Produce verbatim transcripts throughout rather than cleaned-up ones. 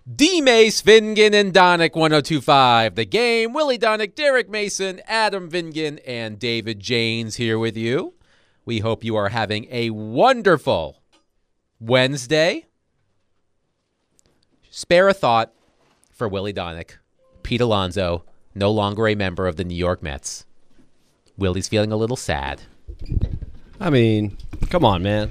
D. Mace, Vingan, and Donick, one oh two point five. The Game, Willie Donick, Derek Mason, Adam Vingan, and David Janes here with you. We hope you are having a wonderful Wednesday. Spare a thought for Willie Donick. Pete Alonso, no longer a member of the New York Mets. Willie's feeling a little sad. I mean, come on, man.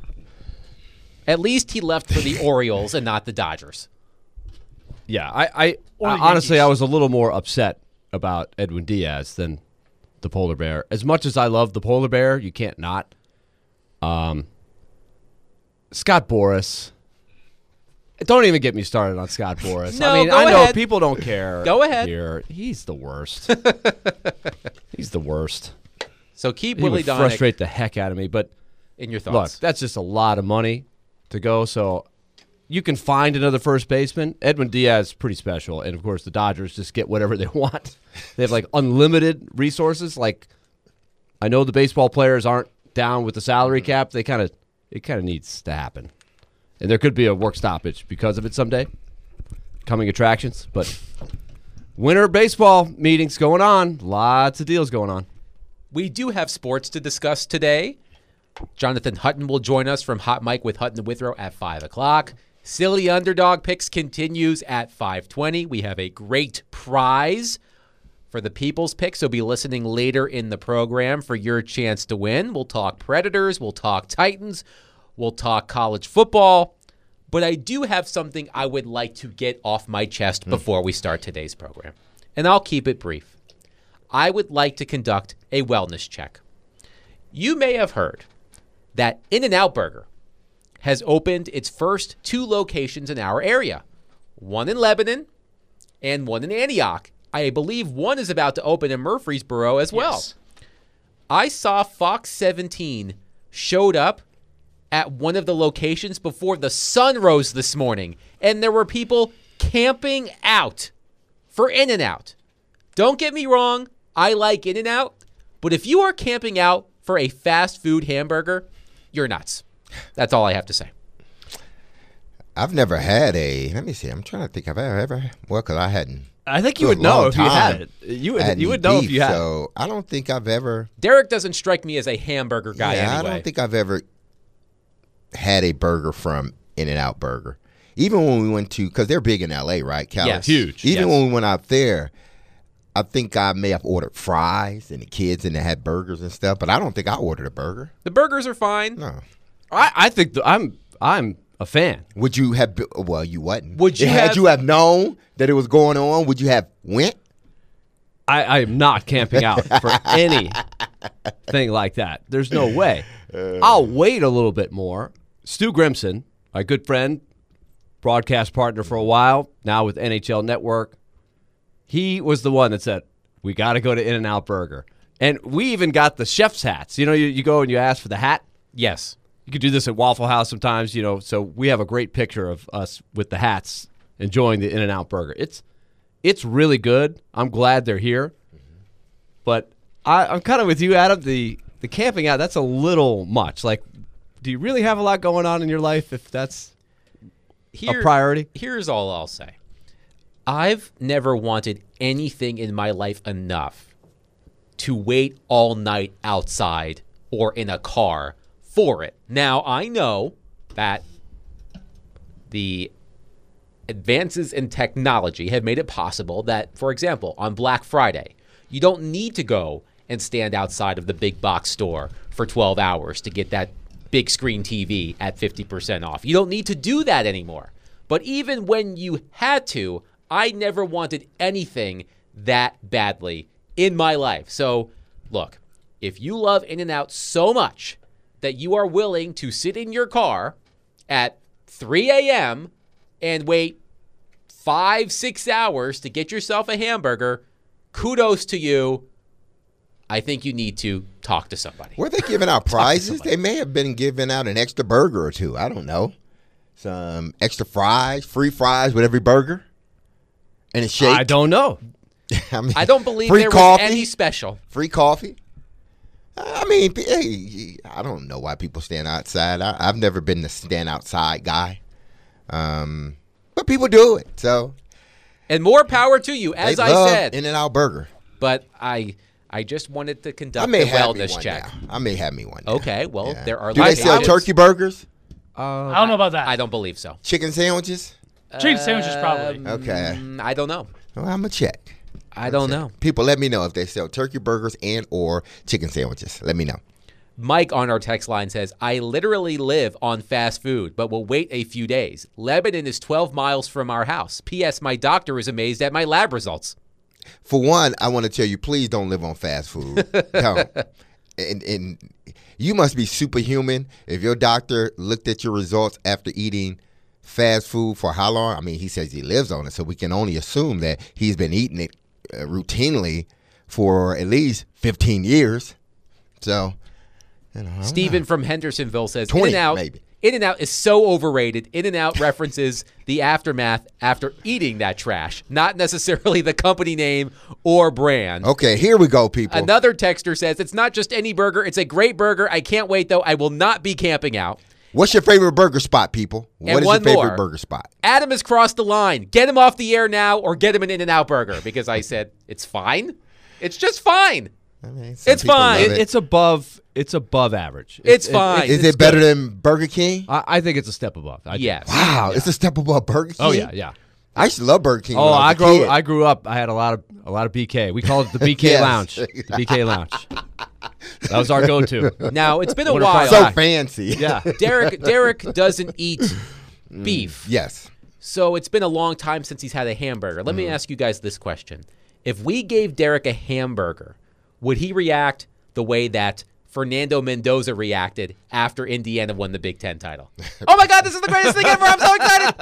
At least he left for the Orioles and not the Dodgers. Yeah, I, I, I honestly, I was a little more upset about Edwin Diaz than the polar bear. As much as I love the polar bear, you can't not. Um, Scott Boras. Don't even get me started on Scott Boras. No, I mean, go I know ahead. people don't care. Go ahead. Here. He's the worst. He's the worst. So keep He Willie would Donick frustrate the heck out of me. But in your look, thoughts. that's just a lot of money to go. So you can find another first baseman. Edwin Diaz is pretty special. And, of course, the Dodgers just get whatever they want. They have, like, unlimited resources. Like, I know the baseball players aren't down with the salary cap. They kind of it kind of needs to happen. And there could be a work stoppage because of it someday. Coming attractions. But winter baseball meetings going on. Lots of deals going on. We do have sports to discuss today. Jonathan Hutton will join us from Hot Mic with Hutton and Withrow at five o'clock. Silly Underdog Picks continues at five twenty. We have a great prize for the People's Pick, so be listening later in the program for your chance to win. We'll talk Predators, we'll talk Titans, we'll talk college football. But I do have something I would like to get off my chest before we start today's program. And I'll keep it brief. I would like to conduct a wellness check. You may have heard that In-N-Out Burger has opened its first two locations in our area, one in Lebanon and one in Antioch. I believe one is about to open in Murfreesboro as well. Yes. I saw Fox seventeen showed up at one of the locations before the sun rose this morning, and there were people camping out for In-N-Out. Don't get me wrong, I like In-N-Out, but if you are camping out for a fast food hamburger, you're nuts. That's all I have to say. I've never had a. Let me see. I'm trying to think. Have I ever? Well, because I hadn't. I think you For a would know long if you had time, it. You would, had you any would know beef, if you had it. So I don't think I've ever. Derek doesn't strike me as a hamburger guy yeah, anyway. I don't think I've ever had a burger from In-N-Out Burger. Even when we went to, because they're big in L A, right? Cali? Yes. Huge. Even Yes. when we went out there, I think I may have ordered fries and the kids and they had burgers and stuff, but I don't think I ordered a burger. The burgers are fine. No. I, I think the, I'm I'm a fan. Would you have? be- Well, you wasn't. Would you had have- you have known that it was going on? Would you have went? I, I am not camping out for anything like that. There's no way. I'll wait a little bit more. Stu Grimson, my good friend, broadcast partner for a while, now with N H L Network, he was the one that said, we got to go to In-N-Out Burger. And we even got the chef's hats. You know, you, you go and you ask for the hat. Yes. You could do this at Waffle House sometimes, you know, so we have a great picture of us with the hats enjoying the In-N-Out Burger. It's it's really good. I'm glad they're here. But I, I'm kind of with you, Adam. The, the camping out, that's a little much. Like, do you really have a lot going on in your life if that's Here- a priority? Here's all I'll say. I've never wanted anything in my life enough to wait all night outside or in a car for it. Now, I know that the advances in technology have made it possible that, for example, on Black Friday, you don't need to go and stand outside of the big box store for twelve hours to get that big screen T V at fifty percent off. You don't need to do that anymore. But even when you had to, I never wanted anything that badly in my life. So, look, if you love In-N-Out so much that you are willing to sit in your car at three a.m. and wait five, six hours to get yourself a hamburger, kudos to you. I think you need to talk to somebody. Were they giving out prizes? somebody. They may have been giving out an extra burger or two. I don't know. Some extra fries, free fries with every burger, and a shake. I don't know. I, mean, I don't believe free there coffee, was any special. free coffee. I mean, hey, I don't know why people stand outside. I, I've never been the stand outside guy. Um, but but people do it. So And more power to you, as they I love said. In-N-Out Burger. But I I just wanted to I conduct may a have me wellness one check. now. I may have me one. Now. Okay, well, Yeah. there are Do they lots of sell options. turkey burgers, I don't know about that. I don't believe so. chicken sandwiches? Chicken sandwiches probably. Okay. Mm, I don't know. Well, I'm gonna check. I don't know. People, let me know if they sell turkey burgers and or chicken sandwiches. Let me know. Mike on our text line says, I literally live on fast food, but will wait a few days. Lebanon is twelve miles from our house. P S. My doctor is amazed at my lab results. For one, I want to tell you, please don't live on fast food. Don't. And, and you must be superhuman if your doctor looked at your results after eating fast food for how long? I mean, he says he lives on it, so we can only assume that he's been eating it uh, routinely for at least fifteen years. So, you know, I don't Steven know. from Hendersonville says, twenty, In-N-Out, maybe. In-N-Out is so overrated. In-N-Out references the aftermath after eating that trash, not necessarily the company name or brand. Okay, here we go, people. Another texter says, it's not just any burger. It's a great burger. I can't wait, though. I will not be camping out. What's your favorite burger spot, people? And What is one your favorite more. burger spot? Adam has crossed the line. Get him off the air now or get him an In-N-Out burger because I said, it's fine. It's just fine. I mean, some It's people fine. love It, it. it's above. It's above average. It's fine. Is it's it better good. than Burger King? I, I think it's a step above. I do. Yes. Wow, it's a step above Burger King. Oh yeah, yeah. I used to love Burger King. Oh, when I, I was a grew. kid. I grew up. I had a lot of a lot of B K. We called it the B K Yes. Lounge. The B K Lounge. That was our go-to. Now, it's been a What a while. so back. fancy. Yeah. Derek Derek doesn't eat beef. Yes. So it's been a long time since he's had a hamburger. Let me ask you guys this question. If we gave Derek a hamburger, would he react the way that Fernando Mendoza reacted after Indiana won the Big Ten title? Oh my God, this is the greatest thing ever. I'm so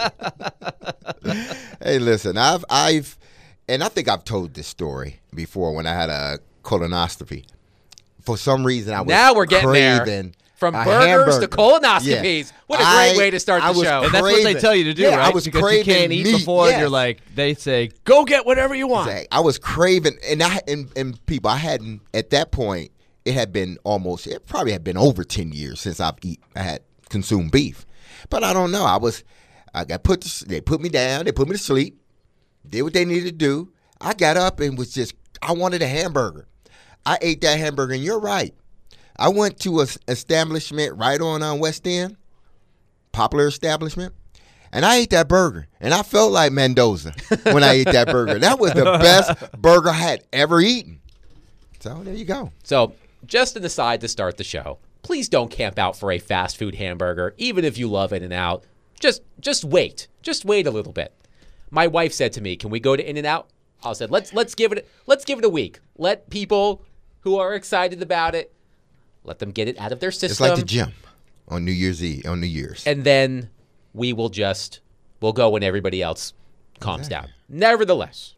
excited. Hey, listen, I've I've and I think I've told this story before when I had a colonoscopy. For some reason, I was Now we're getting there. craving From a burgers hamburger. to colonoscopies. Yeah. What a great I- way to start I the was show. And that's what they craving- tell you to do, Yeah, right? I was because craving you can't eat meat, before, and yes. you're like, they say, go get whatever you want. Exactly. I was craving, and I and, and people, I hadn't at that point. It had been almost, it probably had been over ten years since I've eat, I had consumed beef, but I don't know. I was, I got put, to, they put me down, they put me to sleep, did what they needed to do. I got up and was just, I wanted a hamburger. I ate that hamburger, and you're right. I went to an establishment right on uh, West End, popular establishment, and I ate that burger, and I felt like Mendoza when I ate that burger. That was the best burger I had ever eaten. So there you go. So, just an aside to start the show. Please don't camp out for a fast food hamburger, even if you love In-N-Out. Just just wait. Just wait a little bit. My wife said to me, "Can we go to In-N-Out?" I said, "Let's let's give it let's give it a week. Let people who are excited about it, let them get it out of their system. It's like the gym on New Year's Eve, on New Year's. And then we will just we'll go when everybody else calms down." Nevertheless,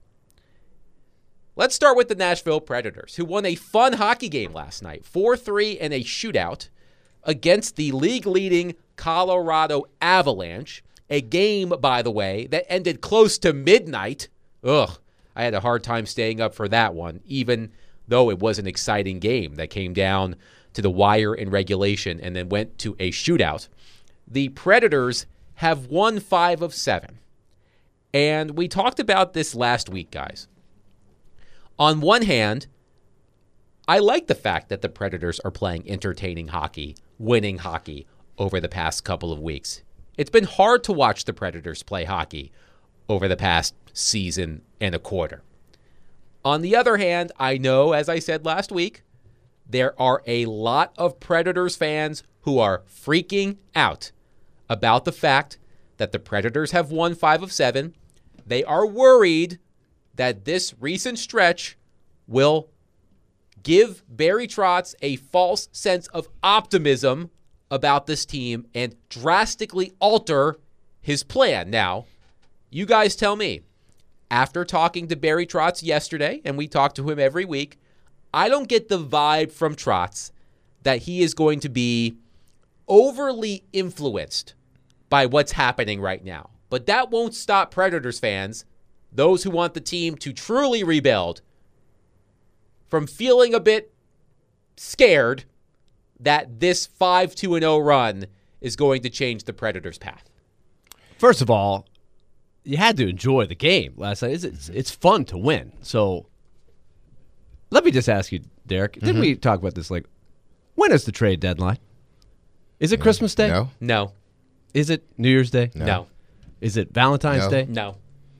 let's start with the Nashville Predators, who won a fun hockey game last night, four three in a shootout against the league-leading Colorado Avalanche. A game, by the way, that ended close to midnight. Ugh, I had a hard time staying up for that one, even though it was an exciting game that came down to the wire in regulation and then went to a shootout. The Predators have won five of seven. And we talked about this last week, guys. On one hand, I like the fact that the Predators are playing entertaining hockey, winning hockey over the past couple of weeks. It's been hard to watch the Predators play hockey over the past season and a quarter. On the other hand, I know, as I said last week, there are a lot of Predators fans who are freaking out about the fact that the Predators have won five of seven. They are worried that this recent stretch will give Barry Trotz a false sense of optimism about this team and drastically alter his plan. Now, you guys tell me. After talking to Barry Trotz yesterday, and we talk to him every week, I don't get the vibe from Trotz that he is going to be overly influenced by what's happening right now. But that won't stop Predators fans, those who want the team to truly rebuild, from feeling a bit scared that this five two and oh run is going to change the Predators' path. First of all, you had to enjoy the game last night. It's, it's, it's fun to win. So let me just ask you, Derek, didn't mm-hmm. we talk about this? Like, when is the trade deadline? Is it Yeah. Christmas Day? No. No. Is it New Year's Day? No. No. Is it Valentine's No. Day? No.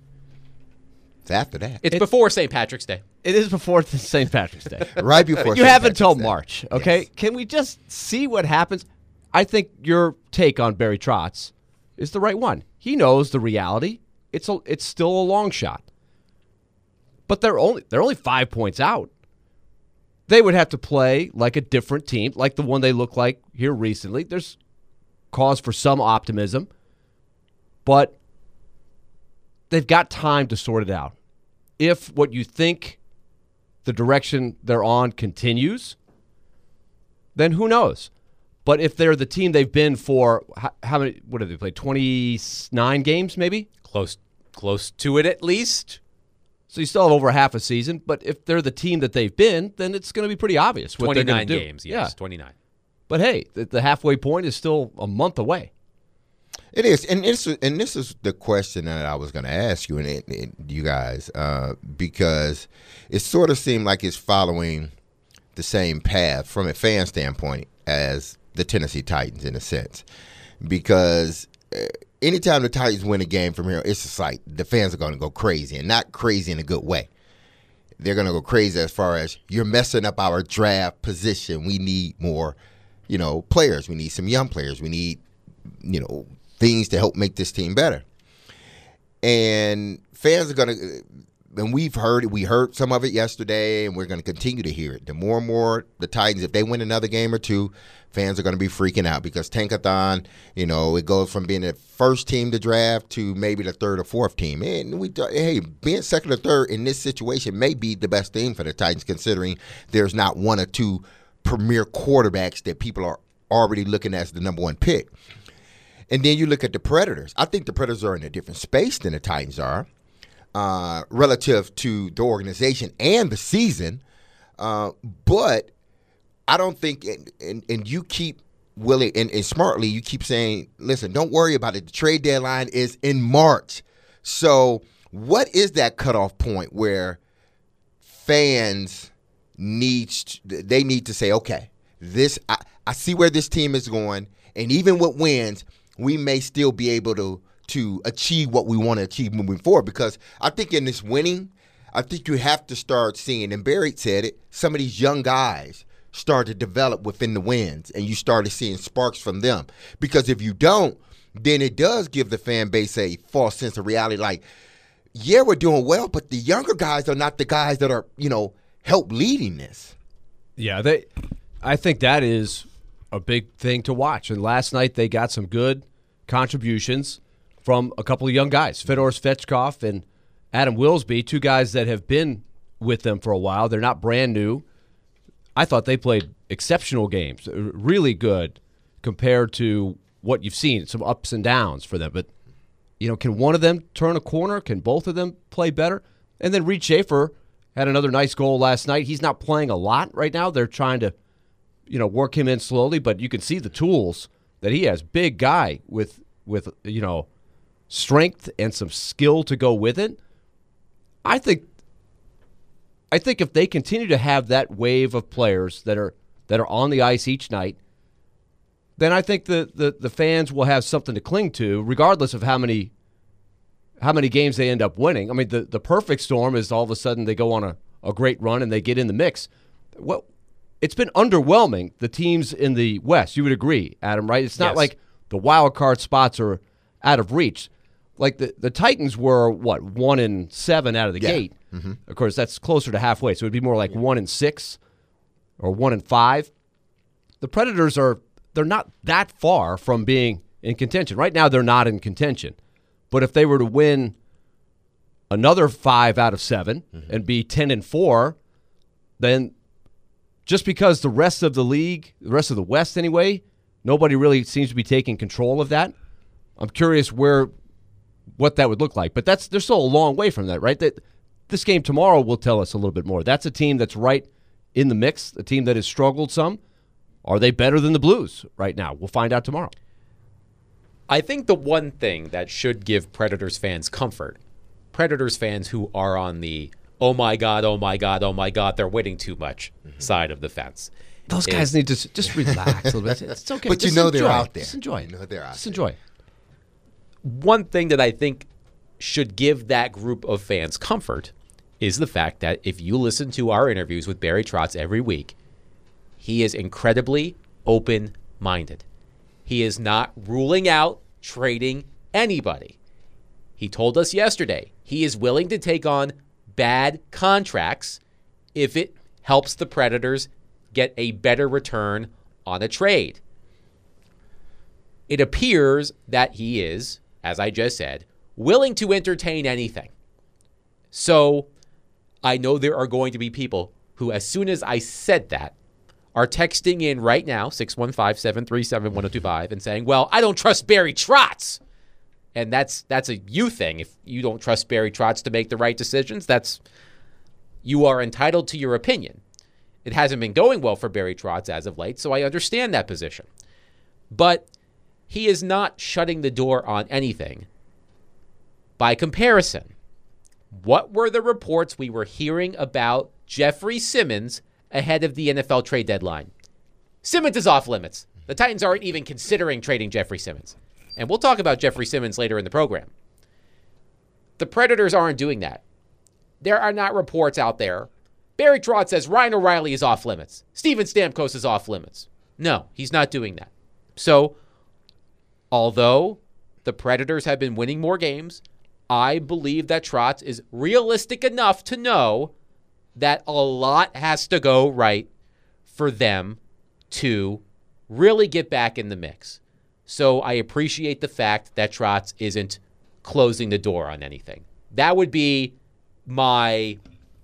It's after that. It's It- before Saint Patrick's Day. It is before Saint Patrick's Day. right before You Saint have until Patrick's Day. March, okay? Yes. Can we just see what happens? I think your take on Barry Trotz is the right one. He knows the reality. It's a, it's still a long shot. But they're only they're only five points out. They would have to play like a different team, like the one they look like here recently. There's cause for some optimism, but they've got time to sort it out. If what you think the direction they're on continues, then who knows? But if they're the team they've been for, how, how many, what have they played, twenty-nine games maybe? Close close to it at least. So you still have over half a season, but if they're the team that they've been, then it's going to be pretty obvious what they're going twenty-nine to do. games, yes, Yeah. twenty-nine. But hey, the, the halfway point is still a month away. It is, and this is, and this is the question that I was going to ask you and, it, it, you guys, uh, because it sort of seemed like it's following the same path from a fan standpoint as the Tennessee Titans in a sense, because uh, anytime the Titans win a game from here, it's just like the fans are going to go crazy, and not crazy in a good way. They're going to go crazy as far as you're messing up our draft position. We need more, you know, players. We need some young players. We need, you know, things to help make this team better. And fans are going to, and we've heard it, we heard some of it yesterday, and we're going to continue to hear it. The more and more the Titans, if they win another game or two, fans are going to be freaking out because Tankathon, you know, it goes from being the first team to draft to maybe the third or fourth team. And we, hey, being second or third in this situation may be the best thing for the Titans, considering there's not one or two premier quarterbacks that people are already looking at as the number one pick. And then you look at the Predators. I think the Predators are in a different space than the Titans are uh, relative to the organization and the season. Uh, but I don't think, and, and, and you keep willing, and, and smartly, you keep saying, listen, don't worry about it. The trade deadline is in March. So what is that cutoff point where fans need, they need to say, okay, this I, I see where this team is going, and even with wins, we may still be able to to achieve what we want to achieve moving forward. Because I think in this winning, I think you have to start seeing, and Barry said it, some of these young guys start to develop within the wins, and you started seeing sparks from them. Because if you don't, then it does give the fan base a false sense of reality. Like, yeah, we're doing well, but the younger guys are not the guys that are, you know, help leading this. Yeah, they. I think that is a big thing to watch. And last night they got some good contributions from a couple of young guys, Fedor Svechkov and Adam Wilsby, two guys that have been with them for a while. They're not brand new. I thought they played exceptional games, really good compared to what you've seen, some ups and downs for them. But, you know, can one of them turn a corner? Can both of them play better? And then Reed Schaefer had another nice goal last night. He's not playing a lot right now. They're trying to, you know, work him in slowly, but you can see the tools that he has. Big guy with, with you know, strength and some skill to go with it. I think I think if they continue to have that wave of players that are that are on the ice each night, then I think the, the, the fans will have something to cling to, regardless of how many how many games they end up winning. I mean, the, the perfect storm is all of a sudden they go on a, a great run and they get in the mix. Well, it's been underwhelming, the teams in the West. You would agree, Adam, right? It's not Yes. like the wild card spots are out of reach. Like the, the Titans were, what, one and seven out of the Yeah. gate. Mm-hmm. Of course, that's closer to halfway, so it would be more like one and six or one and five. The Predators are, they're not that far from being in contention. Right now, they're not in contention. But if they were to win another five out of seven mm-hmm. and be ten and four, then just because the rest of the league, the rest of the West anyway, nobody really seems to be taking control of that. I'm curious where what that would look like. But that's they're still a long way from that, right? That this game tomorrow will tell us a little bit more. That's a team that's right in the mix, a team that has struggled some. Are they better than the Blues right now? We'll find out tomorrow. I think the one thing that should give Predators fans comfort, Predators fans who are on the oh my God, oh my God, oh my God, they're winning too much mm-hmm. side of the fence. Those guys is, need to just relax a little bit. It's okay. But just you know enjoy. they're out there. Just enjoy. You know they're out just there. enjoy. One thing that I think should give that group of fans comfort is the fact that if you listen to our interviews with Barry Trotz every week, he is incredibly open-minded. He is not ruling out trading anybody. He told us yesterday he is willing to take on bad contracts if it helps the Predators get a better return on a trade. It appears that he is, as I just said, willing to entertain anything. So I know there are going to be people who, as soon as I said that, are texting in right now, six one five, seven three seven, one oh two five, and saying, well, I don't trust Barry Trotz. And that's that's a you thing. If you don't trust Barry Trotz to make the right decisions, that's you are entitled to your opinion. It hasn't been going well for Barry Trotz as of late, so I understand that position. But he is not shutting the door on anything. By comparison, what were the reports we were hearing about Jeffrey Simmons ahead of the N F L trade deadline? Simmons is off limits. The Titans aren't even considering trading Jeffrey Simmons. And we'll talk about Jeffrey Simmons later in the program. The Predators aren't doing that. There are not reports out there. Barry Trotz says Ryan O'Reilly is off limits. Steven Stamkos is off limits. No, he's not doing that. So, although the Predators have been winning more games, I believe that Trotz is realistic enough to know that a lot has to go right for them to really get back in the mix. So I appreciate the fact that Trotz isn't closing the door on anything. That would be my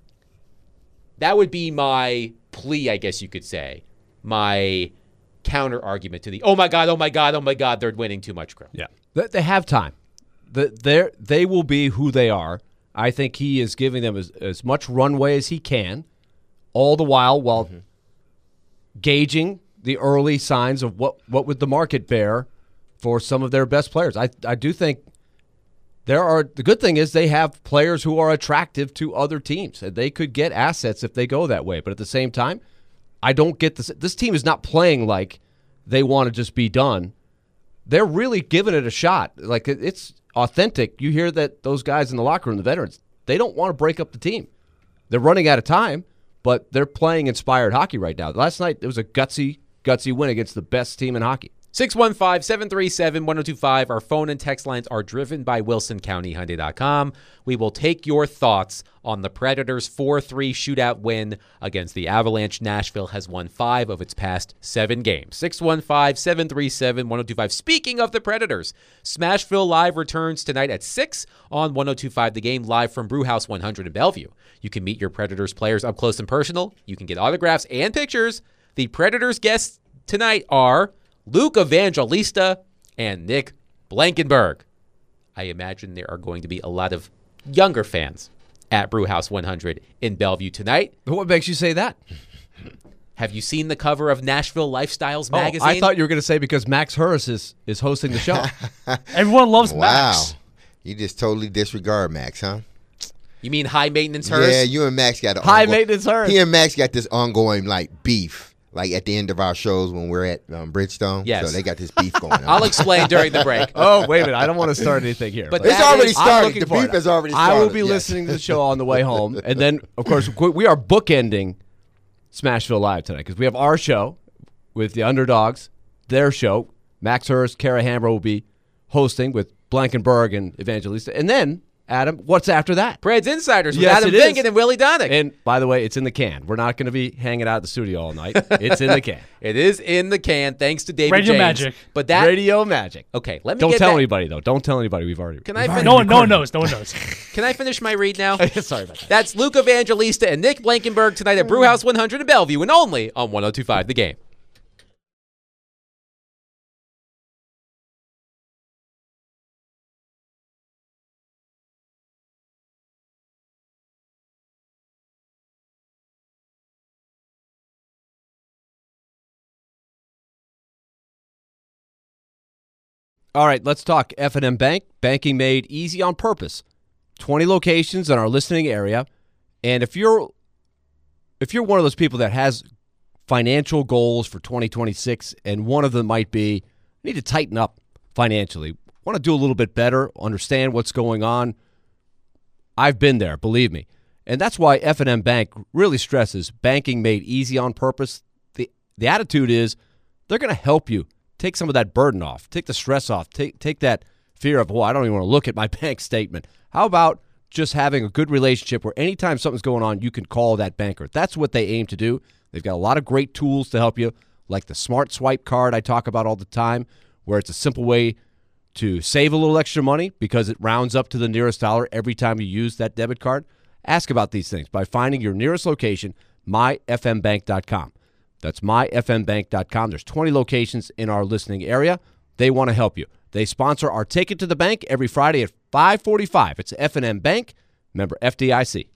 that would be my plea, I guess you could say. My counter argument to the oh my God, oh my God, oh my God, they're winning too much growth. Yeah. They have time. They they will be who they are. I think he is giving them as, as much runway as he can, all the while while mm-hmm. gauging the early signs of what, what would the market bear for some of their best players. I I do think there are the good thing is they have players who are attractive to other teams, and they could get assets if they go that way. But at the same time, I don't get this. This team is not playing like they want to just be done. They're really giving it a shot. Like it's authentic. You hear that those guys in the locker room, the veterans, they don't want to break up the team. They're running out of time, but they're playing inspired hockey right now. Last night, it was a gutsy, gutsy win against the best team in hockey. six one five, seven three seven, one oh two five. Our phone and text lines are driven by Wilson County Hyundai dot com. We will take your thoughts on the Predators' four three shootout win against the Avalanche. Nashville has won five of its past seven games. six one five, seven three seven, one oh two five. Speaking of the Predators, Smashville Live returns tonight at six on one oh two five The Game, live from Brewhouse one hundred in Bellevue. You can meet your Predators players up close and personal. You can get autographs and pictures. The Predators guests tonight are Luke Evangelista and Nick Blankenburg. I imagine there are going to be a lot of younger fans at Brewhouse one hundred in Bellevue tonight. What makes you say that? Have you seen the cover of Nashville Lifestyles Oh, magazine? I thought you were going to say because Max Hurst is, is hosting the show. Everyone loves Wow. Max. You just totally disregard Max, huh? You mean high maintenance Hurst? Yeah, you and Max got a High ongoing- maintenance Hurst. He and Max got this ongoing like beef. Like at the end of our shows when we're at um, Bridgestone. Yes. So they got this beef going on. I'll explain during the break. Oh, wait a minute. I don't want to start anything here. But It's that already is- I'm started. looking The for beef it. has already I started. will be yes. listening to the show on the way home. And then, of course, we are bookending Smashville Live tonight because we have our show with the Underdogs, their show. Max Hurst, Kara Hammer will be hosting with Blankenburg and Evangelista. And then, Adam, what's after that? Preds Insiders with Yes, Adam it is. Vingan and Willie Donick. And, by the way, it's in the can. We're not going to be hanging out at the studio all night. It's in the can. It is in the can, thanks to David Radio James. Magic. But that Radio Magic. okay. Let me Don't get tell back- anybody, though. Don't tell anybody. We've already. Can I we've fin- No one, no one recorded. knows. No one knows. Can I finish my read now? Sorry about that. That's Luke Evangelista and Nick Blankenburg tonight at Brewhouse one hundred in Bellevue and only on one oh two five The Game. All right, let's talk F and M Bank. Banking made easy on purpose. twenty locations in our listening area. And if you're if you're one of those people that has financial goals for twenty twenty-six, and one of them might be, I need to tighten up financially, want to do a little bit better, understand what's going on, I've been there, believe me. And that's why F and M Bank really stresses banking made easy on purpose. The the attitude is they're going to help you take some of that burden off, take the stress off, take take that fear of, well, I don't even want to look at my bank statement. How about just having a good relationship where anytime something's going on, you can call that banker? That's what they aim to do. They've got a lot of great tools to help you, like the Smart Swipe card I talk about all the time, where it's a simple way to save a little extra money because it rounds up to the nearest dollar every time you use that debit card. Ask about these things by finding your nearest location, my f m bank dot com. That's my f m bank dot com. There's twenty locations in our listening area. They want to help you. They sponsor our Take It to the Bank every Friday at five forty-five. It's F and M Bank, member F D I C.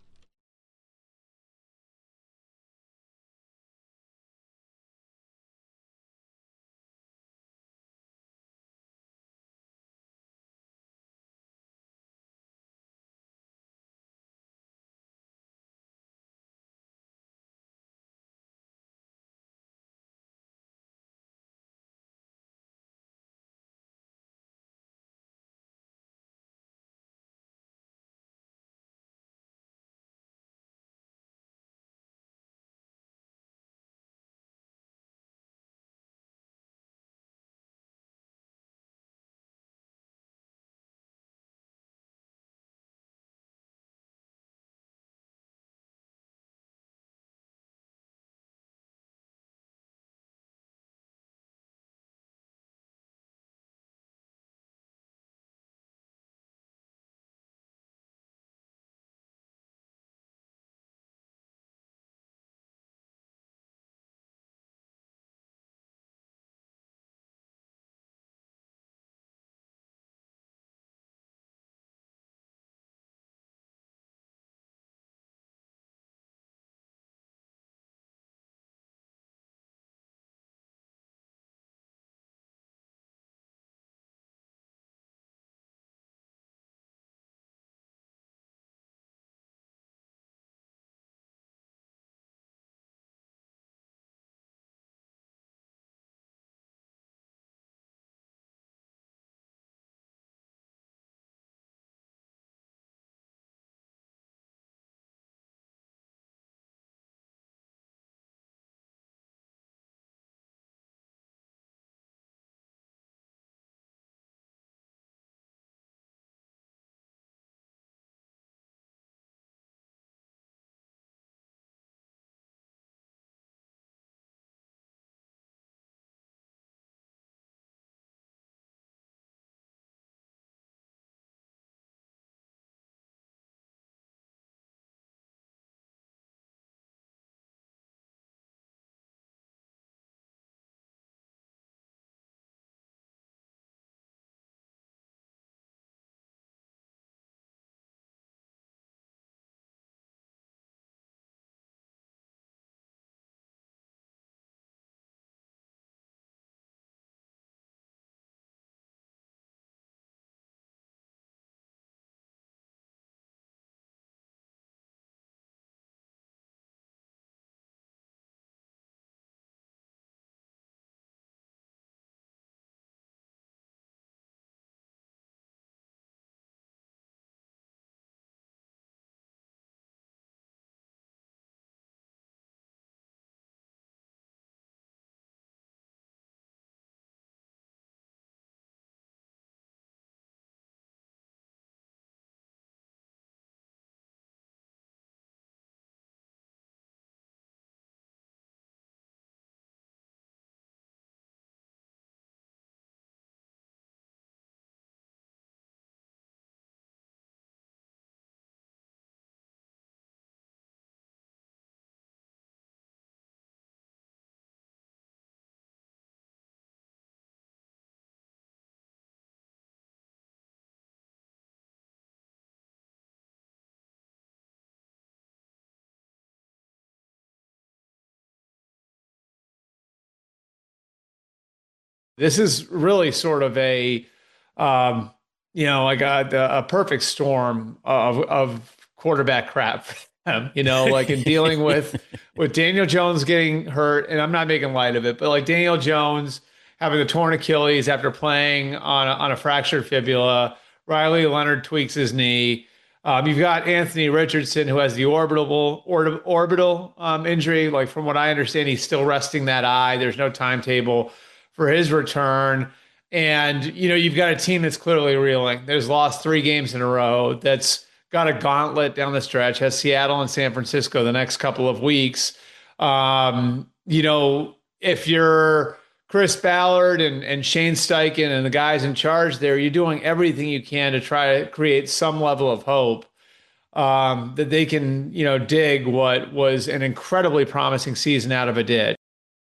This is really sort of a um, you know, like a, a perfect storm of of quarterback crap for them. You know, like in dealing with with Daniel Jones getting hurt, and I'm not making light of it, but like Daniel Jones having a torn Achilles after playing on a, on a fractured fibula. Riley Leonard tweaks his knee. Um, you've got Anthony Richardson, who has the orbital or, orbital um, injury. Like from what I understand, he's still resting that eye. There's no timetable for his return. And, you know, you've got a team that's clearly reeling. There's lost three games in a row. That's got a gauntlet down the stretch. Has Seattle and San Francisco the next couple of weeks. Um, you know, if you're Chris Ballard and, and Shane Steichen and the guys in charge there, you're doing everything you can to try to create some level of hope um, that they can, you know, dig what was an incredibly promising season out of a ditch.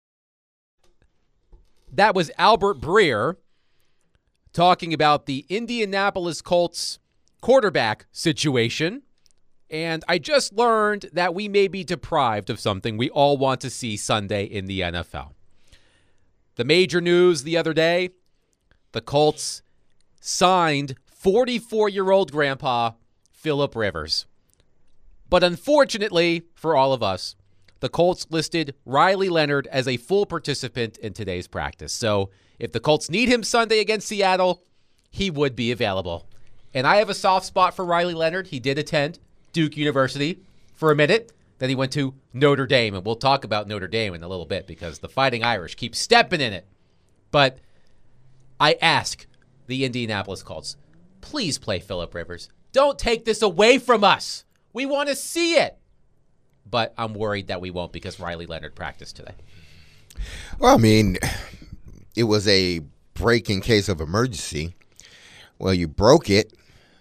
That was Albert Breer talking about the Indianapolis Colts quarterback situation. And I just learned that we may be deprived of something we all want to see Sunday in the N F L. The major news the other day, the Colts signed forty-four-year-old grandpa Phillip Rivers. But unfortunately for all of us, the Colts listed Riley Leonard as a full participant in today's practice. So if the Colts need him Sunday against Seattle, he would be available. And I have a soft spot for Riley Leonard. He did attend Duke University for a minute. Then he went to Notre Dame, and we'll talk about Notre Dame in a little bit because the Fighting Irish keep stepping in it. But I ask the Indianapolis Colts, please play Phillip Rivers. Don't take this away from us. We want to see it. But I'm worried that we won't because Riley Leonard practiced today. Well, I mean, it was a break in case of emergency. Well, you broke it,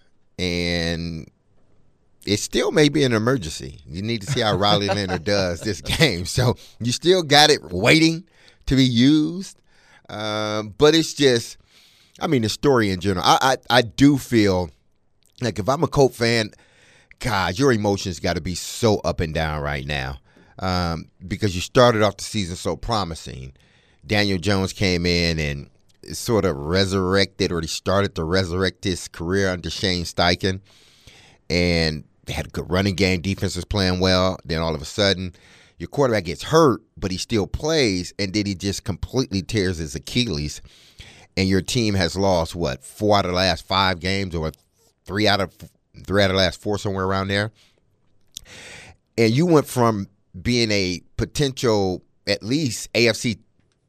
and it still may be an emergency. You need to see how Riley Leonard does this game. So you still got it waiting to be used. Um, but it's just, I mean, the story in general. I, I, I do feel like if I'm a Colt fan, God, your emotions got to be so up and down right now um, because you started off the season so promising. Daniel Jones came in and sort of resurrected, or he started to resurrect his career under Shane Steichen. And they had a good running game. Defense was playing well. Then all of a sudden, your quarterback gets hurt, but he still plays, and then he just completely tears his Achilles. And your team has lost, what, four out of the last five games, or three out of three out of the last four, somewhere around there. And you went from being a potential, at least A F C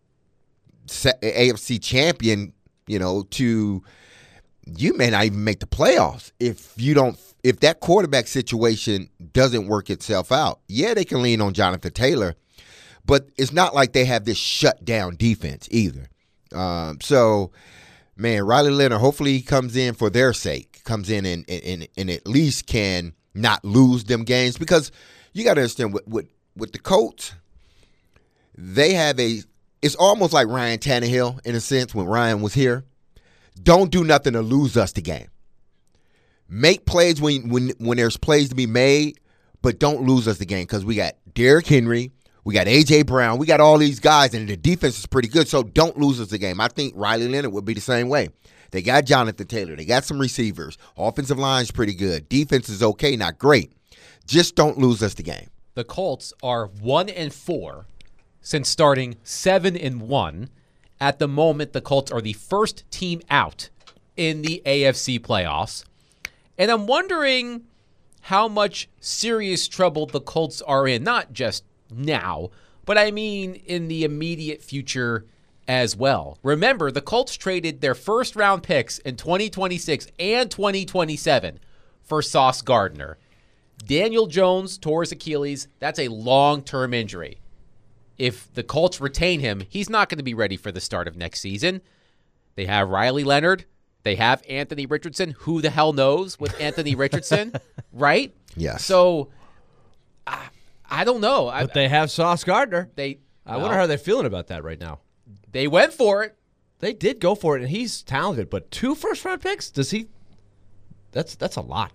A F C champion, you know, to you may not even make the playoffs if you don't. If that quarterback situation doesn't work itself out. Yeah, they can lean on Jonathan Taylor, but it's not like they have this shutdown defense either. Um, so, man, Riley Leonard, hopefully he comes in for their sake, comes in and and, and at least can not lose them games, because you got to understand with, with with the Colts, they have a. It's almost like Ryan Tannehill in a sense when Ryan was here. Don't do nothing to lose us the game. Make plays when when when there's plays to be made, but don't lose us the game, because we got Derrick Henry, we got A J Brown, we got all these guys, and the defense is pretty good, so don't lose us the game. I think Riley Leonard would be the same way. They got Jonathan Taylor. They got some receivers. Offensive line's pretty good. Defense is okay, not great. Just don't lose us the game. The Colts are one and four since starting seven and one. At the moment, the Colts are the first team out in the A F C playoffs. And I'm wondering how much serious trouble the Colts are in, not just now, but I mean in the immediate future as well. Remember, the Colts traded their first-round picks in twenty twenty-six and twenty twenty-seven for Sauce Gardner. Daniel Jones tore his Achilles. That's a long-term injury. If the Colts retain him, he's not going to be ready for the start of next season. They have Riley Leonard. They have Anthony Richardson. Who the hell knows with Anthony Richardson, right? Yes. So, I, I don't know. But I, they have Sauce Gardner. They. I well, wonder how they're feeling about that right now. They went for it. They did go for it, and he's talented. But two first-round picks? Does he? That's that's a lot.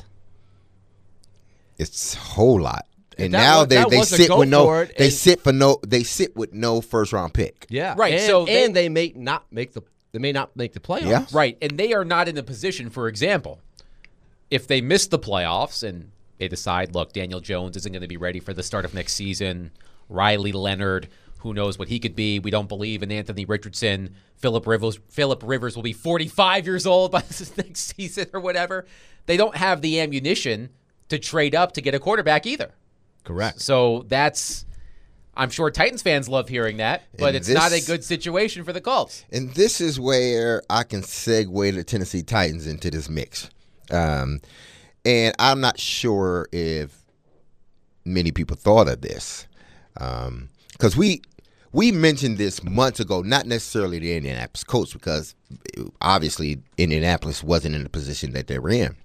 It's a whole lot. And that now was, they, they sit with no they and, sit for no they sit with no first round pick. Yeah, right. And, so and they, they may not make the they may not make the playoffs. Yeah. Right, and they are not in a position, for example, if they miss the playoffs and they decide, look, Daniel Jones isn't going to be ready for the start of next season, Riley Leonard, who knows what he could be. We don't believe in Anthony Richardson. Philip Rivers, Philip Rivers will be forty-five years old by this next season or whatever. They don't have the ammunition to trade up to get a quarterback either. Correct. So that's, I'm sure Titans fans love hearing that, but And it's this- not a good situation for the Colts. And this is where I can segue the Tennessee Titans into this mix. Um, and I'm not sure if many people thought of this. Because we we mentioned this months ago, not necessarily the Indianapolis Colts, because obviously Indianapolis wasn't in the position that they were in.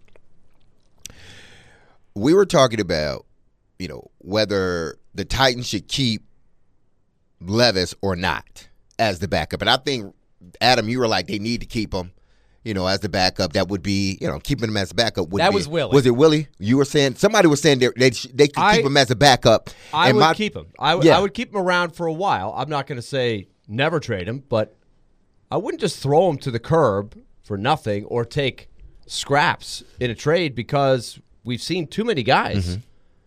We were talking about, you know, whether the Titans should keep Levis or not as the backup. And I think, Adam, you were like, they need to keep him, you know, as the backup. That would be, you know, keeping him as a backup would That be. was Willie. Was it Willie? You were saying, somebody was saying they they, they could I- keep him as a backup. I And would my- keep him. I, w- Yeah. I would keep him around for a while. I'm not going to say never trade him, but I wouldn't just throw him to the curb for nothing or take scraps in a trade, because we've seen too many guys Mm-hmm.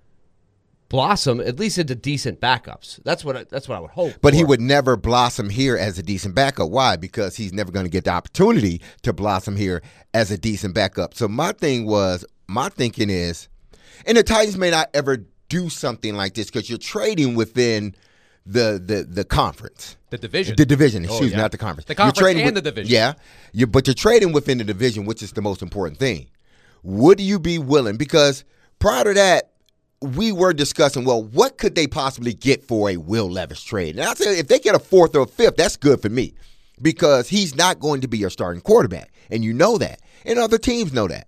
blossom at least into decent backups. That's what I, that's what I would hope. But he for. would never blossom here as a decent backup. Why? Because he's never going to get the opportunity to blossom here as a decent backup. So my thing was, my thinking is, and the Titans may not ever do something like this because you're trading within the the the conference. The division. The division, excuse yeah. me, not the conference. The You're conference trading and with- the division. Yeah, you, but you're trading within the division, which is the most important thing. Would you be willing? Because prior to that, we were discussing, well, what could they possibly get for a Will Levis trade? And I said, if they get a fourth or a fifth, that's good for me, because he's not going to be your starting quarterback, and you know that, and other teams know that.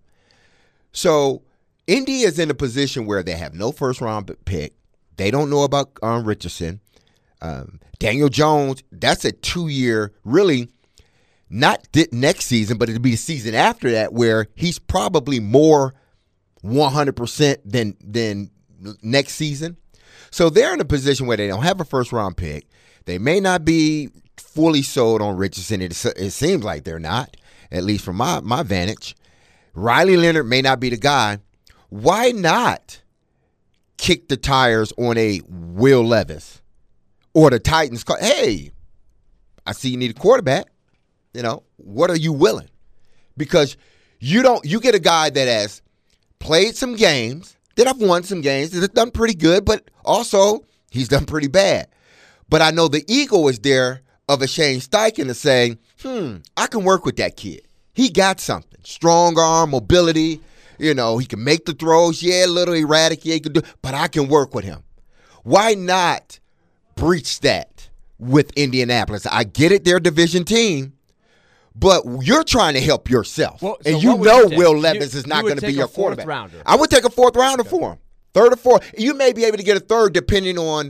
So Indy is in a position where they have no first-round pick. They don't know about um, Richardson. Um, Daniel Jones, that's a two-year, really, not th- next season, but it'll be the season after that, where he's probably more one hundred percent than than next season. So they're in a position where they don't have a first-round pick. They may not be fully sold on Richardson. It, it seems like they're not, at least from my, my vantage. Riley Leonard may not be the guy. Why not kick the tires on a Will Levis? Or the Titans call, hey, I see you need a quarterback. You know, what are you willing? Because you don't, you get a guy that has played some games, that have won some games, that have done pretty good, but also he's done pretty bad. But I know the ego is there of a Shane Steichen to say, hmm, I can work with that kid. He got something. Strong arm, mobility, you know, he can make the throws. Yeah, a little erratic, yeah, he can do, but I can work with him. Why not breach that with Indianapolis? I get it, they're a division team, but you're trying to help yourself. Well, so and you what would know you take? Will You- Levis is you not would going to be take a your fourth quarterback. rounder. I would take a fourth rounder for him. Third or fourth. You may be able to get a third depending on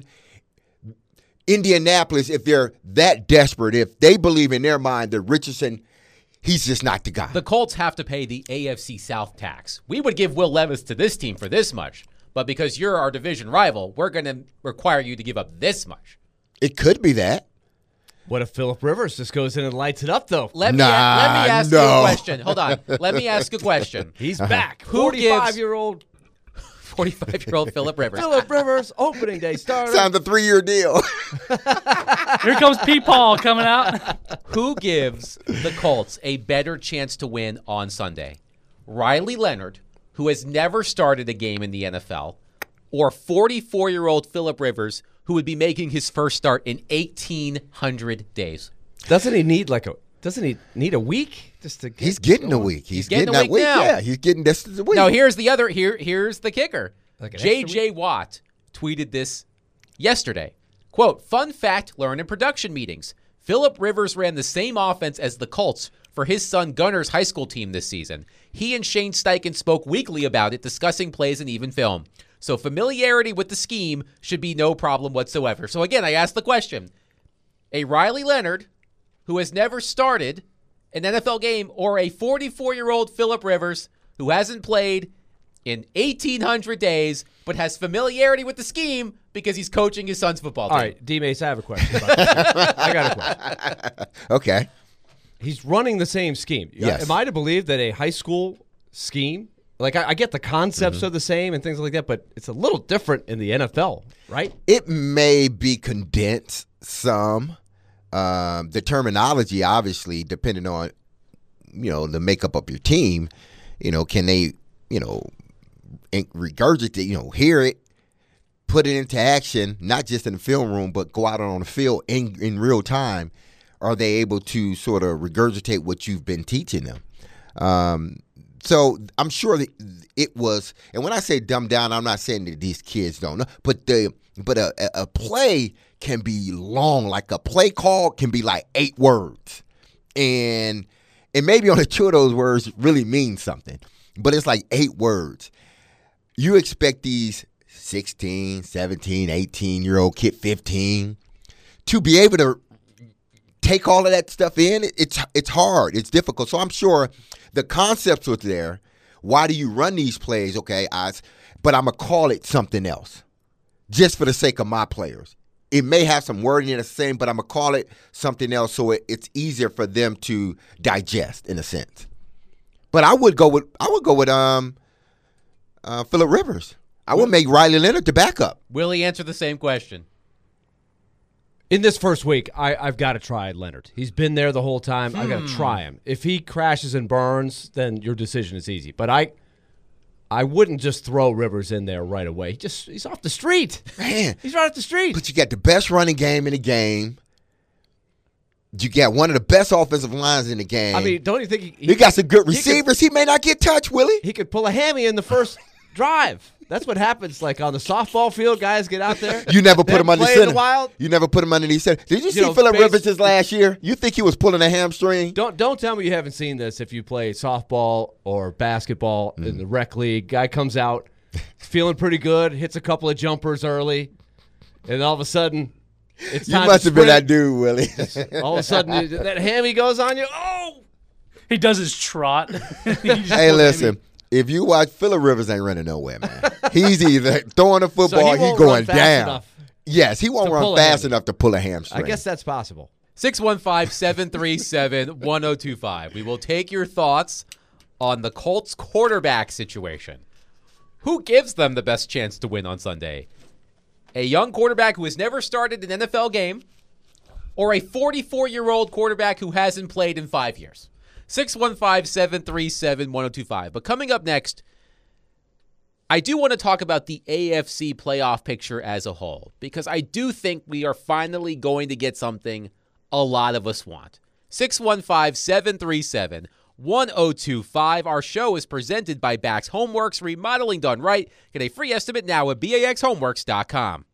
Indianapolis if they're that desperate, if they believe in their mind that Richardson, he's just not the guy. The Colts have to pay the A F C South tax. We would give Will Levis to this team for this much, but because you're our division rival, we're going to require you to give up this much. It could be that. What if Philip Rivers just goes in and lights it up, though? Let me, Nah, let me ask you no. a question. Hold on. Let me ask a question. He's back. Who gives- forty-five-year-old forty-five-year-old Philip Rivers. Philip Rivers, opening day starter. Sounds a three-year deal. Here comes Pete Paul coming out. Who gives the Colts a better chance to win on Sunday? Riley Leonard, who has never started a game in the N F L, or forty-four-year-old Philip Rivers, who would be making his first start in eighteen hundred days? Doesn't he need like a? Doesn't he need a week just to? Get He's getting a going? week. He's, He's getting getting, a that week week. now. Yeah, he's getting this is a week. Now, here's the other. Here, here's the kicker. Like an J extra J. Watt tweeted this yesterday. Quote, fun fact, learn in production meetings. Philip Rivers ran the same offense as the Colts for his son Gunner's high school team this season. He and Shane Steichen spoke weekly about it, discussing plays and even film. So familiarity with the scheme should be no problem whatsoever. So again, I asked the question. A Riley Leonard, who has never started an N F L game, or a forty-four-year-old Philip Rivers, who hasn't played in eighteen hundred days, but has familiarity with the scheme because he's coaching his son's football team. All right, D-Mace, I have a question. About this. I got a question. Okay. he's running the same scheme. Yes. Am I to believe that a high school scheme, like I, I get the concepts Mm-hmm. are the same and things like that, but it's a little different in the N F L, right? It may be condensed some. Um, the terminology, obviously, depending on, you know, the makeup of your team, you know, can they, you know, in- regurgitate, you know, hear it, put it into action, not just in the film room, but go out on the field in, in real time. Are they able to sort of regurgitate what you've been teaching them? Um, so I'm sure that it was, and when I say dumbed down, I'm not saying that these kids don't know, but the but a, a a play can be long, like a play call can be like eight words, and and maybe only two of those words really mean something, but it's like eight words. You expect these sixteen, seventeen, eighteen year old kid, fifteen, to be able to take all of that stuff in. It's it's hard. It's difficult. So I'm sure the concepts was there. Why do you run these plays? Okay, I, but I'm going to call it something else just for the sake of my players. It may have some wording in the same, but I'm going to call it something else so it, it's easier for them to digest in a sense. But I would go with I would go with um uh, Phillip Rivers. I would make Riley Leonard the backup. Will he answer the same question? In this first week, I, I've got to try Leonard. He's been there the whole time. Hmm. I've got to try him. If he crashes and burns, then your decision is easy. But I I wouldn't just throw Rivers in there right away. He just He's off the street. Man, He's right off the street. but you got the best running game in the game. You got one of the best offensive lines in the game. I mean, don't you think he, he, you got some good he could- receivers. He, may not get touched, Willie. he could pull a hammy in the first drive? That's what happens. Like on the softball field, guys get out there. You never put They him under play in center. the wild. You never put him underneath center. Did you, You see know, Phillip base- Rivers this last year? You think he was pulling a hamstring? Don't don't tell me you haven't seen this if you play softball or basketball Mm. in the rec league. Guy comes out feeling pretty good, hits a couple of jumpers early, and all of a sudden it's You time must to have been that sprint. dude, Willie. All of a sudden you- that hammy goes on you. Oh, He does his trot. He just Hey, goes, listen. If you watch, Phillip Rivers ain't running nowhere, man. He's either throwing the so football, he he won't going run fast down. enough. Yes, he won't to run pull a fast hammy. enough to pull a I hamstring. guess that's possible. six one five, seven three seven, one zero two five. We will take your thoughts on the Colts quarterback situation. Who gives them the best chance to win on Sunday? A young quarterback who has never started an N F L game, or a forty-four-year-old quarterback who hasn't played in five years? six one five, seven three seven, one zero two five. But coming up next, I do want to talk about the A F C playoff picture as a whole, because I do think we are finally going to get something a lot of us want. six one five, seven three seven, one zero two five. Our show is presented by Bax Homeworks, remodeling done right. Get a free estimate now at B A X homeworks dot com.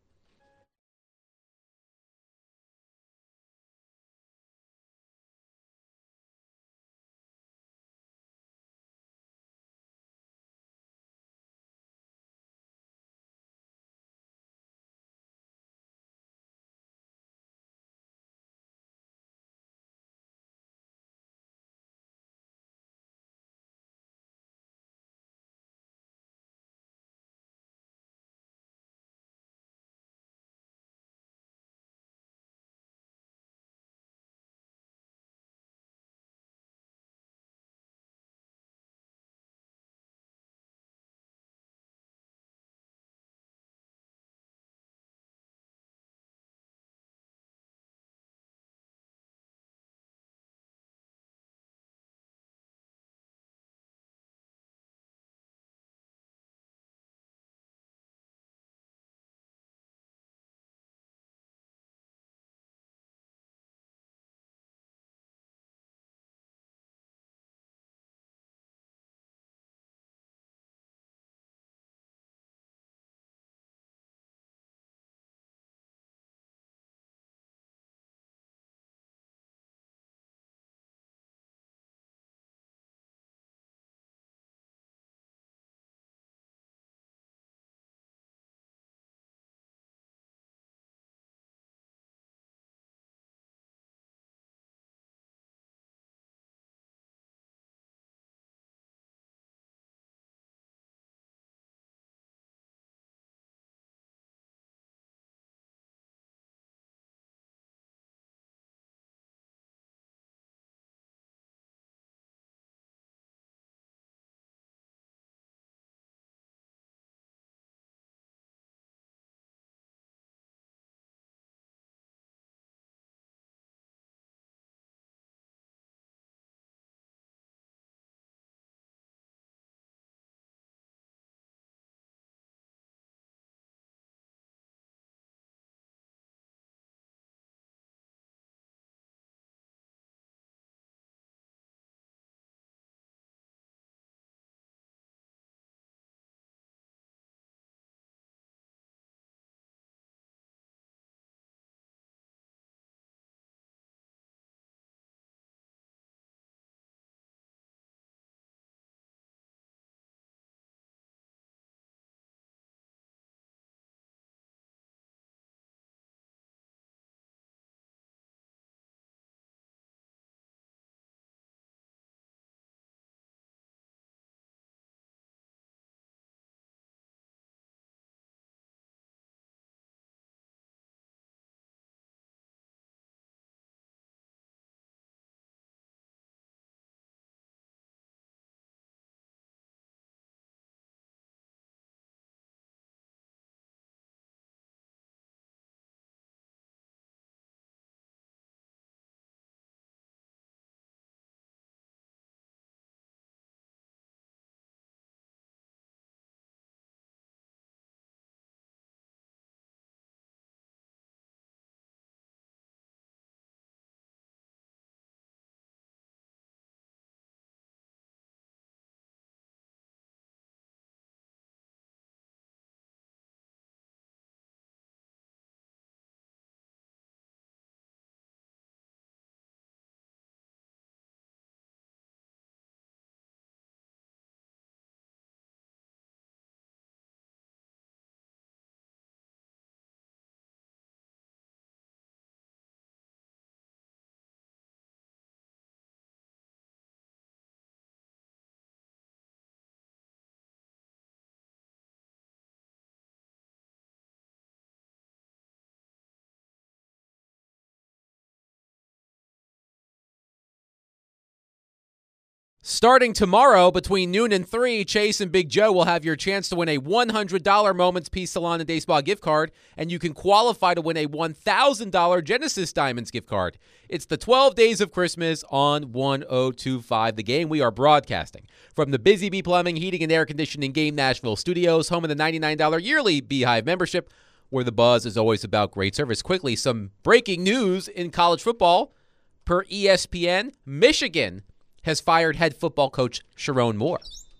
Starting tomorrow between noon and three, Chase and Big Joe will have your chance to win a one hundred dollars Moments Peace Salon and Day Spa gift card, and you can qualify to win a one thousand dollars Genesis Diamonds gift card. It's the twelve Days of Christmas on one oh two point five The Game. We are broadcasting from the Busy Bee Plumbing, Heating, and Air Conditioning Game Nashville studios, home of the ninety-nine dollars yearly Beehive membership, where the buzz is always about great service. Quickly, some breaking news in college football. Per E S P N, Michigan has fired head football coach Sharon Moore.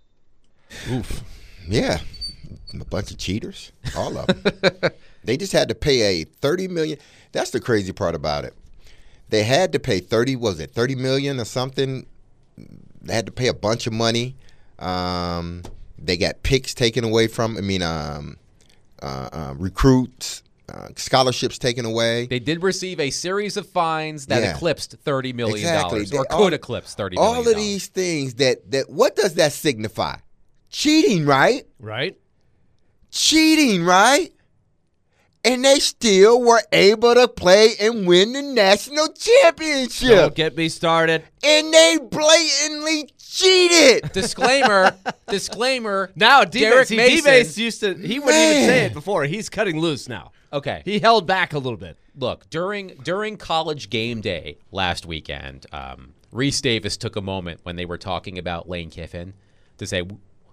Oof. Yeah. A bunch of cheaters. All of them. They just had to pay a thirty million dollars. That's the crazy part about it. They had to pay thirty, was it thirty million dollars or something? They had to pay a bunch of money. Um, they got picks taken away from, I mean, um, uh, uh, recruits. Uh, scholarships taken away. They did receive a series of fines that Yeah. eclipsed thirty million dollars, Exactly. or They- could all- eclipse thirty million dollars. All of these things that, that, what does that signify? Cheating, right? Right? Cheating, right? And they still were able to play and win the national championship. Don't get me started. And they blatantly cheated. Disclaimer, disclaimer. Now, Derek D-Base, he- Mason- D-Base used to, he wouldn't even Man. say it before. He's cutting loose now. Okay, He held back a little bit. look, during during college game day last weekend, um, Reese Davis took a moment when they were talking about Lane Kiffin to say,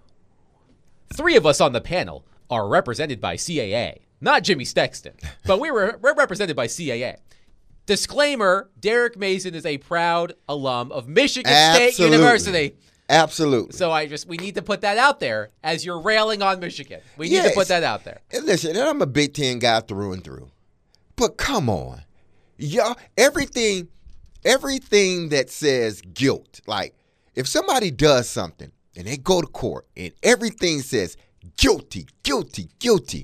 three of us on the panel are represented by C A A, not Jimmy Sexton, but we were we're represented by C A A. Disclaimer, Derek Mason is a proud alum of Michigan State Absolutely. University. Absolutely. So I just, we need to put that out there as you're railing on Michigan. We need to Yes. put that out there. And listen, and I'm a Big Ten guy through and through. But come on. Y'all, everything, everything that says guilt, like if somebody does something and they go to court and everything says guilty, guilty, guilty,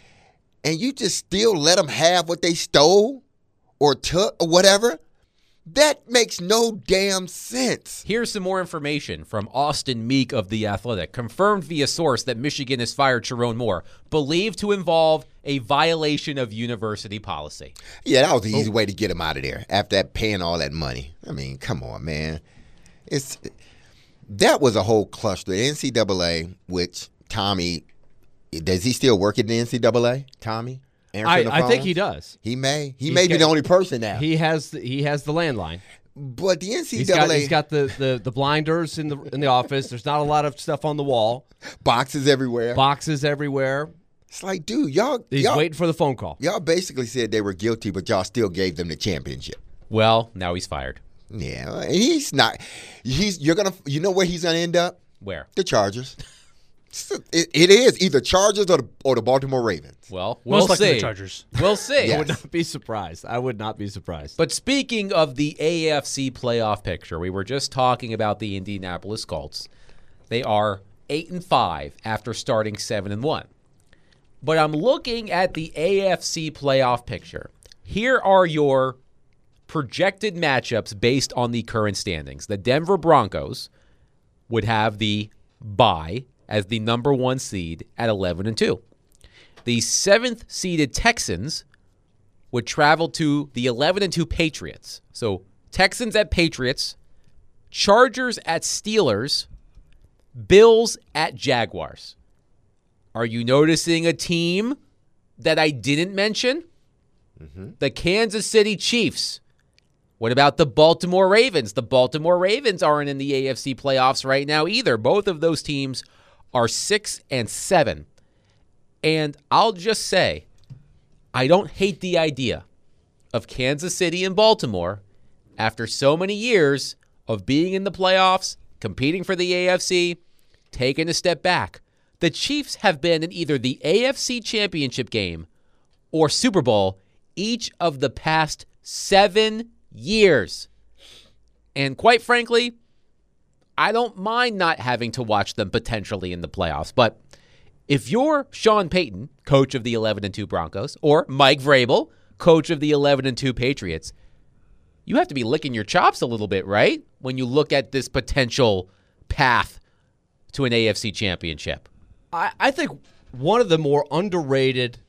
and you just still let them have what they stole or took or whatever, that makes no damn sense. Here's some more information from Austin Meek of The Athletic. Confirmed via source that Michigan has fired Sharon Moore, believed to involve a violation of university policy. Yeah, that was the easy way to get him out of there after that paying all that money. I mean, come on, man. It's that was a whole cluster. The N C double A, which Tommy, does he still work at the N C double A? Tommy? I, Answering the I think phones? he does. He may. He He's may be got- the only person now. He has the, he has the landline. but the He's got, N C double A he's got the, the, the blinders in the in the office. There's not a lot of stuff on the wall. boxes everywhere. Boxes everywhere. It's like, dude, y'all, He's y'all, waiting for the phone call. y'all basically said they were guilty, but y'all still gave them the championship. Well, now he's fired. Yeah, and he's not. He's you're gonna. You know where he's gonna end up? Where? The Chargers. It, it is either Chargers or the, or the Baltimore Ravens. Well, we'll Most likely see. the Chargers. We'll see. Yeah. I would not be surprised. I would not be surprised. But speaking of the A F C playoff picture, we were just talking about the Indianapolis Colts. They are eight and five after starting seven and one. But I'm looking at the A F C playoff picture. Here are your projected matchups based on the current standings. The Denver Broncos would have the bye as the number one seed at eleven and two. The seventh seeded Texans would travel to the eleven and two Patriots. So Texans at Patriots, Chargers at Steelers, Bills at Jaguars. Are you noticing a team that I didn't mention? Mm-hmm. The Kansas City Chiefs. What about the Baltimore Ravens? The Baltimore Ravens aren't in the A F C playoffs right now either. Both of those teams are six and seven. And I'll just say, I don't hate the idea of Kansas City and Baltimore after so many years of being in the playoffs, competing for the A F C, taking a step back. The Chiefs have been in either the A F C Championship game or Super Bowl each of the past seven years. And quite frankly, I don't mind not having to watch them potentially in the playoffs. But if you're Sean Payton, coach of the eleven and two Broncos, or Mike Vrabel, coach of the eleven and two Patriots, you have to be licking your chops a little bit, right? When you look at this potential path to an A F C championship. I, I think one of the more underrated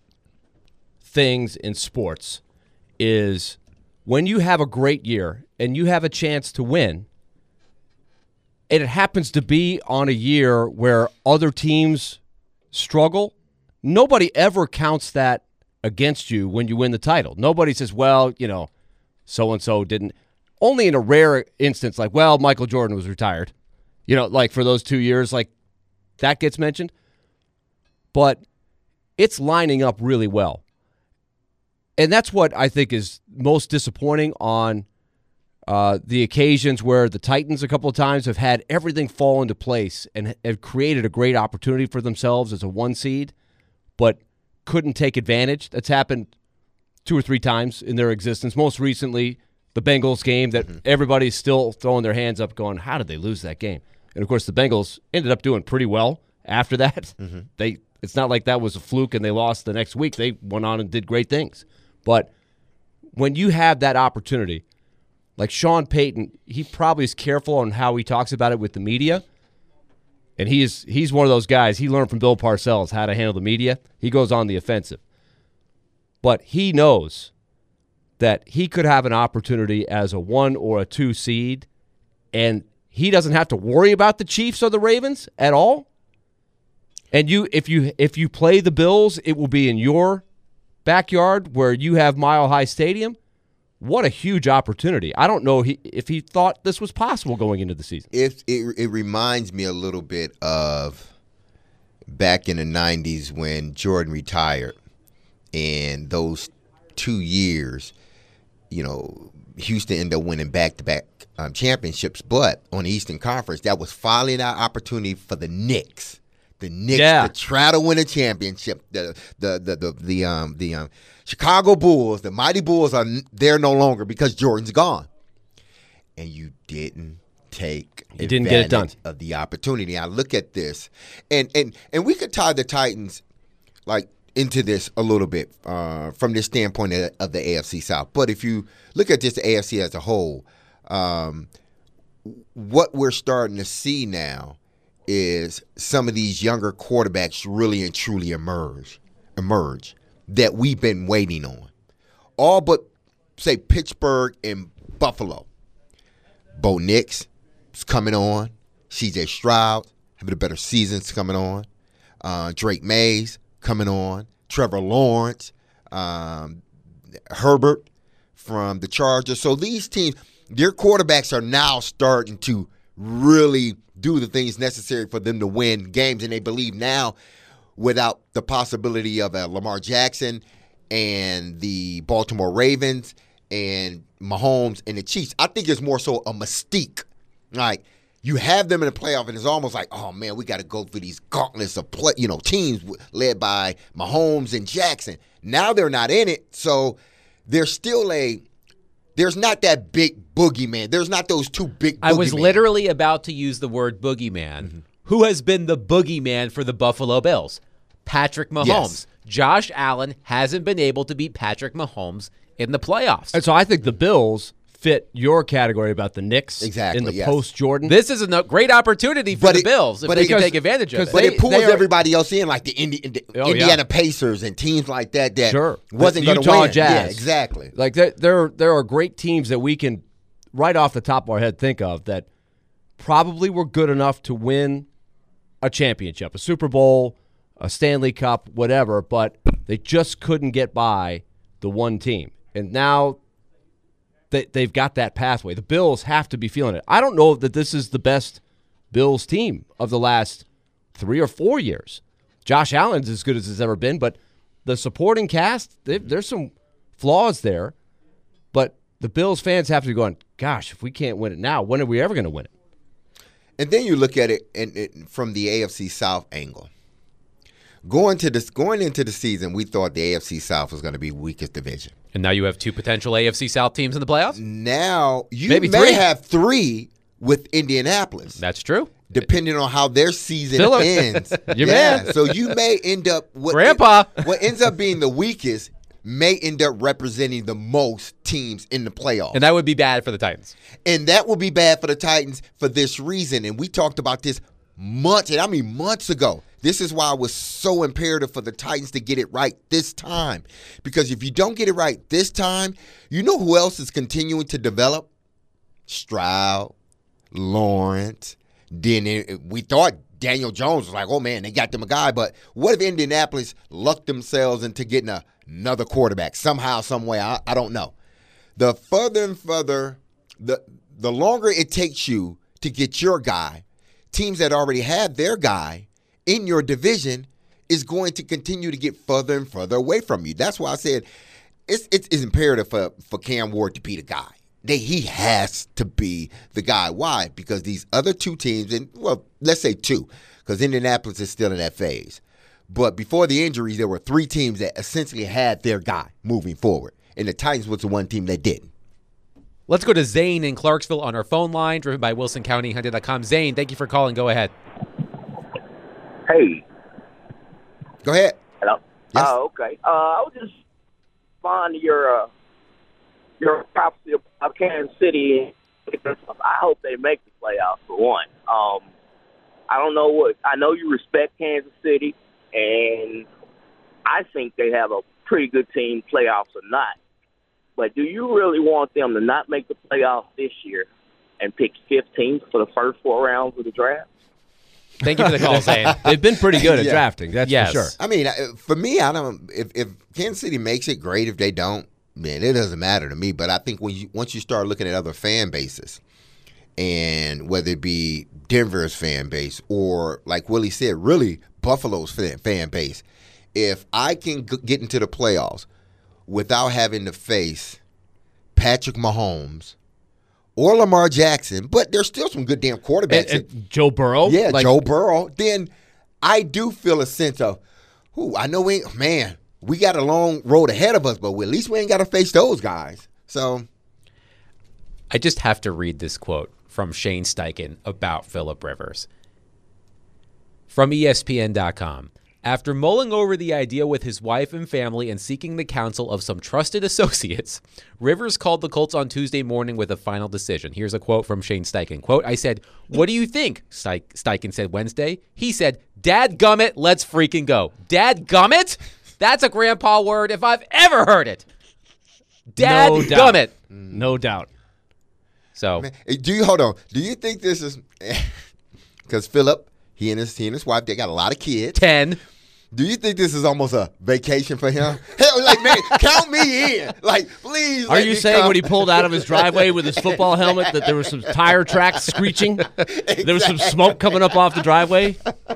things in sports is when you have a great year and you have a chance to win, and it happens to be on a year where other teams struggle, nobody ever counts that against you when you win the title. Nobody says, well, you know, so-and-so didn't. Only in a rare instance, like, well, Michael Jordan was retired. You know, like for those two years, like that gets mentioned. But it's lining up really well. And that's what I think is most disappointing on uh, the occasions where the Titans a couple of times have had everything fall into place and have created a great opportunity for themselves as a one seed, but couldn't take advantage. That's happened two or three times in their existence. Most recently, the Bengals game that mm-hmm. everybody's still throwing their hands up going, how did they lose that game? And, of course, the Bengals ended up doing pretty well after that. Mm-hmm. They It's not like that was a fluke and they lost the next week. They went on and did great things. But when you have that opportunity, like Sean Payton, he probably is careful on how he talks about it with the media. And he is, he's one of those guys. He learned from Bill Parcells how to handle the media. He goes on the offensive. But he knows that he could have an opportunity as a one or a two seed, and he doesn't have to worry about the Chiefs or the Ravens at all. And you, if you if you play the Bills, it will be in your backyard where you have Mile High Stadium. What a huge opportunity. I don't know he, if he thought this was possible going into the season. It, it, it reminds me a little bit of back in the nineties when Jordan retired, and those two years, you know, Houston ended up winning back-to-back um, championships, but on the Eastern Conference, that was finally that opportunity for the Knicks. The Knicks yeah. to try to win a championship. The the the the, the um the um Chicago Bulls, the mighty Bulls are there no longer because Jordan's gone, and you didn't take you didn't get it done of the opportunity. I look at this, and and and we could tie the Titans like into this a little bit uh, from the standpoint of, of the A F C South. But if you look at just the A F C as a whole, um, what we're starting to see now is some of these younger quarterbacks really and truly emerge, emerge that we've been waiting on. All but, say, Pittsburgh and Buffalo. Bo Nix is coming on. C J Stroud having a better season's coming on. Uh, Drake Mays coming on. Trevor Lawrence. Um, Herbert from the Chargers. So these teams, their quarterbacks are now starting to really do the things necessary for them to win games, and they believe now, without the possibility of a Lamar Jackson and the Baltimore Ravens and Mahomes and the Chiefs, I think it's more so a mystique. Like, you have them in the playoff, and it's almost like, oh man, we got to go through these gauntlets of play, you know, teams led by Mahomes and Jackson. Now they're not in it, so there's still a. There's not that big boogeyman. There's not those two big boogeyman. I was literally about to use the word boogeyman. Mm-hmm. Who has been the boogeyman for the Buffalo Bills? Patrick Mahomes. Yes. Josh Allen hasn't been able to beat Patrick Mahomes in the playoffs. And so I think the Bills fit your category about the Knicks exactly, in the yes. post-Jordan. This is a no- great opportunity for but the it, Bills if they can take advantage of it. But they, it pulls are, everybody else in, like the, Indi- the oh, Indiana yeah. Pacers and teams like that that sure. wasn't going to win. Jazz. Yeah, exactly. Like there, there, there are great teams that we can, right off the top of our head, think of that probably were good enough to win a championship, a Super Bowl, a Stanley Cup, whatever, but they just couldn't get by the one team. And now they, they've got that pathway. The Bills have to be feeling it. I don't know that this is the best Bills team of the last three or four years. Josh Allen's as good as it's ever been, but the supporting cast, there's some flaws there. But the Bills fans have to be going, gosh, if we can't win it now, when are we ever going to win it? And then you look at it, and it from the A F C South angle. Going to this, going into the season, we thought the A F C South was going to be weakest division. And now you have two potential A F C South teams in the playoffs? Now you Maybe may three. have three with Indianapolis. That's true. Depending on how their season Phillip. ends. Your yeah, man. so you may end up what, Grandpa. what ends up being the weakest may end up representing the most teams in the playoffs. And that would be bad for the Titans. And that will be bad for the Titans for this reason. And we talked about this months, and I mean months ago. This is why it was so imperative for the Titans to get it right this time. Because if you don't get it right this time, you know who else is continuing to develop? Stroud, Lawrence, Then it, we thought Daniel Jones was like, oh, man, they got them a guy. But what if Indianapolis lucked themselves into getting a, another quarterback somehow, some way? I, I don't know. The further and further, the the longer it takes you to get your guy, teams that already have their guy in your division is going to continue to get further and further away from you. That's why I said it's it's, it's imperative for, for Cam Ward to be the guy. They, he has to be the guy. Why? Because these other two teams, and well, let's say two, because Indianapolis is still in that phase. But before the injuries, there were three teams that essentially had their guy moving forward. And the Titans was the one team that didn't. Let's go to Zane in Clarksville on our phone line, driven by Wilson County Hyundai dot com. Zane, thank you for calling. Go ahead. Hey. Go ahead. Hello. Yes. Oh, okay. Uh, I was just fond of your uh, your prophecy of Kansas City. I hope they make the playoffs for one. Um, I don't know what. I know you respect Kansas City, and I think they have a pretty good team, playoffs or not. But do you really want them to not make the playoffs this year and pick fifteenth for the first four rounds of the draft? Thank you for the call, Zane. They've been pretty good at Yeah. drafting, that's Yes. for sure. I mean, for me, I don't. If, if Kansas City makes it, great. If they don't, man, it doesn't matter to me. But I think when you once you start looking at other fan bases, and whether it be Denver's fan base or, like Willie said, really Buffalo's fan, fan base, if I can g- get into the playoffs without having to face Patrick Mahomes or Lamar Jackson, but there's still some good damn quarterbacks. And, and Joe Burrow? Yeah, like, Joe Burrow. Then I do feel a sense of, ooh, I know we ain't, man, we got a long road ahead of us, but we, at least we ain't got to face those guys. So I just have to read this quote from Shane Steichen about Phillip Rivers. From E S P N dot com. After mulling over the idea with his wife and family and seeking the counsel of some trusted associates, Rivers called the Colts on Tuesday morning with a final decision. Here's a quote from Shane Steichen. Quote, I said, what do you think? Steich- Steichen said Wednesday. He said, dadgummit, let's freaking go. Dadgummit? That's a grandpa word if I've ever heard it. No doubt. Dadgummit. No doubt. So, man, do you hold on? Do you think this is because Philip, he and his he and his wife, they got a lot of kids. ten. Do you think this is almost a vacation for him? Hell, like, man, count me in. Like, please. Are let you me saying come. when he pulled out of his driveway with his football helmet that there was some tire tracks screeching? There was some smoke coming up off the driveway?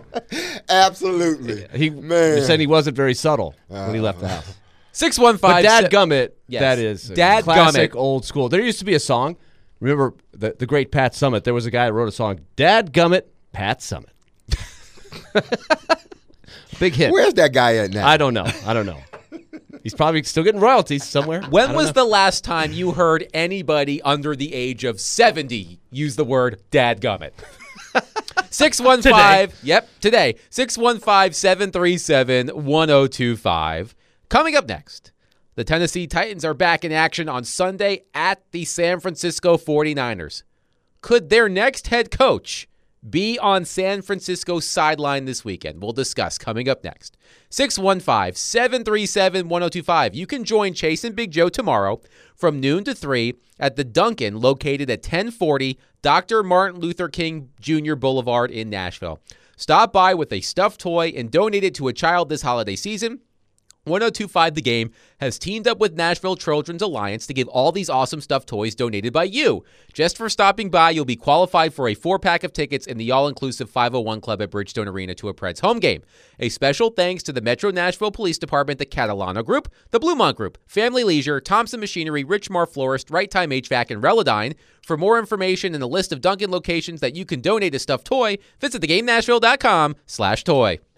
Absolutely. He, Man. he said he wasn't very subtle when he left the house. six one But five. dadgummit, Yes. that is Dadgummit. classic old school. There used to be a song. Remember the, the great Pat Summitt? There was a guy who wrote a song, Dadgummit, Pat Summitt. Big hit. Where's that guy at now? I don't know. I don't know. He's probably still getting royalties somewhere. When was the last time you heard anybody under the age of seventy use the word dadgummit? six one five. Yep, today. six one five, seven three seven, one oh two five. Coming up next, the Tennessee Titans are back in action on Sunday at the San Francisco forty-niners. Could their next head coach be on San Francisco's sideline this weekend? We'll discuss coming up next. six one five, seven three seven, one oh two five. You can join Chase and Big Joe tomorrow from noon to three at the Dunkin' located at ten forty Doctor Martin Luther King Junior Boulevard in Nashville. Stop by with a stuffed toy and donate it to a child this holiday season. one oh two five The Game has teamed up with Nashville Children's Alliance to give all these awesome stuffed toys donated by you. Just for stopping by, you'll be qualified for a four-pack of tickets in the all-inclusive five oh one Club at Bridgestone Arena to a Preds home game. A special thanks to the Metro Nashville Police Department, the Catalana Group, the Bluemont Group, Family Leisure, Thompson Machinery, Richmar Florist, Right Time H V A C, and Relodyne. For more information and a list of Dunkin' locations that you can donate a stuffed toy, visit thegamenashville.com slash toy.